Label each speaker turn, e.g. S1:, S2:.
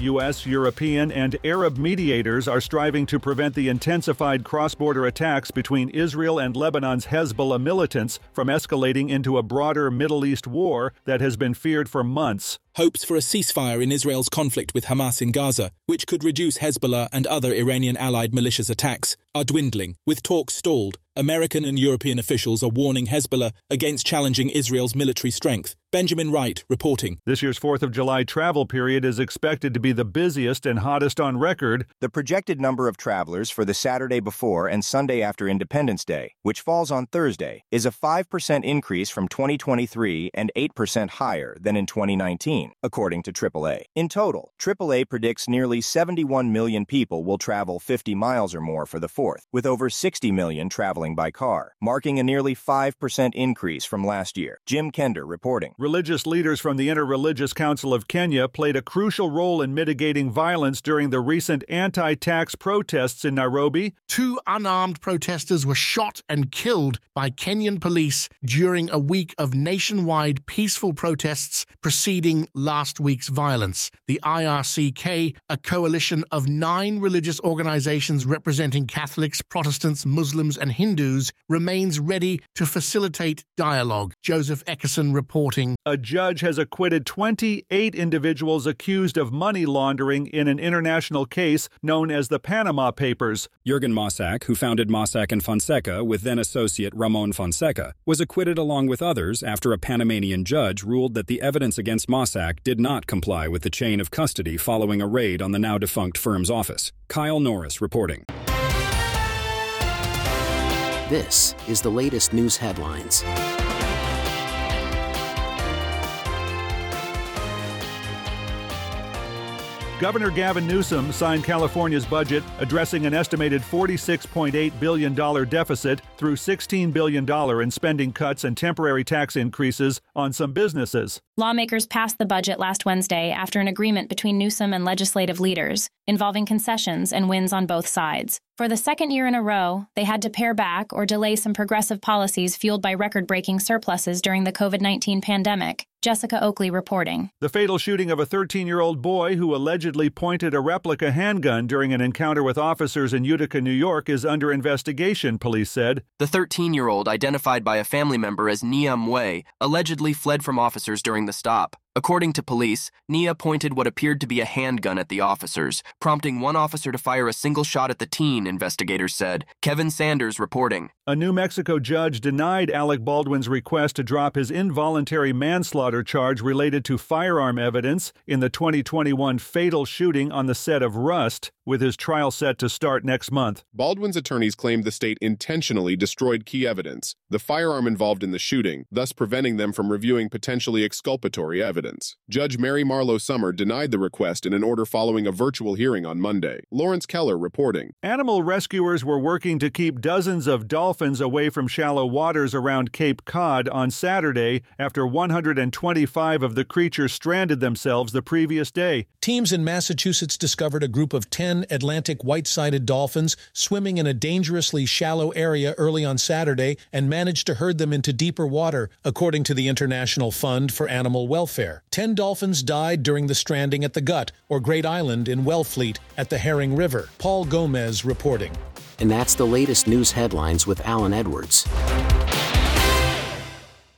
S1: U.S., European, and Arab mediators are striving to prevent the intensified cross-border attacks between Israel and Lebanon's Hezbollah militants from escalating into a broader Middle East war that has been feared for months.
S2: Hopes for a ceasefire in Israel's conflict with Hamas in Gaza, which could reduce Hezbollah and other Iranian-allied militias' attacks, are dwindling, with talks stalled. American and European officials are warning Hezbollah against challenging Israel's military strength. Benjamin Wright reporting.
S1: This year's 4th of July travel period is expected to be the busiest and hottest on record.
S3: The projected number of travelers for the Saturday before and Sunday after Independence Day, which falls on Thursday, is a 5% increase from 2023 and 8% higher than in 2019, according to AAA. In total, AAA predicts nearly 71 million people will travel 50 miles or more for the 4th, with over 60 million traveling by car, marking a nearly 5% increase from last year. Jim Kender reporting.
S1: Religious leaders from the Inter-Religious Council of Kenya played a crucial role in mitigating violence during the recent anti-tax protests in Nairobi.
S4: 2 unarmed protesters were shot and killed by Kenyan police during a week of nationwide peaceful protests preceding last week's violence. The IRCK, a coalition of 9 religious organizations representing Catholics, Protestants, Muslims, and Hindus, remains ready to facilitate dialogue. Joseph Eckerson reporting.
S1: A judge has acquitted 28 individuals accused of money laundering in an international case known as the Panama Papers.
S5: Jürgen Mossack, who founded Mossack & Fonseca with then-associate Ramon Fonseca, was acquitted along with others after a Panamanian judge ruled that the evidence against Mossack did not comply with the chain of custody following a raid on the now-defunct firm's office. Kyle Norris reporting.
S6: This is the latest news headlines.
S1: Governor Gavin Newsom signed California's budget, addressing an estimated $46.8 billion deficit through $16 billion in spending cuts and temporary tax increases on some businesses.
S7: Lawmakers passed the budget last Wednesday after an agreement between Newsom and legislative leaders, involving concessions and wins on both sides. For the second year in a row, they had to pare back or delay some progressive policies fueled by record-breaking surpluses during the COVID-19 pandemic. Jessica Oakley reporting.
S1: The fatal shooting of a 13-year-old boy who allegedly pointed a replica handgun during an encounter with officers in Utica, New York, is under investigation, police said.
S8: The 13-year-old, identified by a family member as Nia Mwe, allegedly fled from officers during the stop. According to police, Nia pointed what appeared to be a handgun at the officers, prompting one officer to fire a single shot at the teen, investigators said. Kevin Sanders reporting.
S1: A New Mexico judge denied Alec Baldwin's request to drop his involuntary manslaughter charge related to firearm evidence in the 2021 fatal shooting on the set of Rust, with his trial set to start next month.
S9: Baldwin's attorneys claimed the state intentionally destroyed key evidence, the firearm involved in the shooting, thus preventing them from reviewing potentially exculpatory evidence. Judge Mary Marlowe Summer denied the request in an order following a virtual hearing on Monday. Lawrence Keller reporting.
S1: Animal rescuers were working to keep dozens of dolphins away from shallow waters around Cape Cod on Saturday after 125 of the creatures stranded themselves the previous day.
S10: Teams in Massachusetts discovered a group of 10 Atlantic white-sided dolphins swimming in a dangerously shallow area early on Saturday and managed to herd them into deeper water, according to the International Fund for Animal Welfare. 10 dolphins died during the stranding at the Gut, or Great Island in Wellfleet, at the Herring River. Paul Gomez reporting.
S6: And that's the latest news headlines with Alan Edwards.